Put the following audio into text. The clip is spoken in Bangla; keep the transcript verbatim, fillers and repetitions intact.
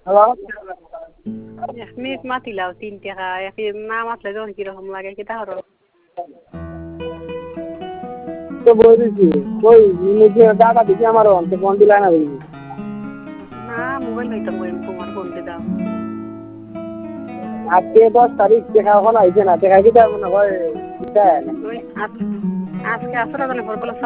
হ্যালো এক মিনিট মাতিলাও তিন টাকা এক না মাতলে যখন কিরকম লাগে কি তাহলে তো বলছি কই নিজে দাদা দিকে আমার অন্ত ফোন দিলা না বলি না মোবাইল হইতাম কই তোমার ফোন দিয়ে দাও আজকে দশ তারিখ দেখা এখন আইছে না দেখা কি তার মনে হয় ওই আজকে আসরা জানে পর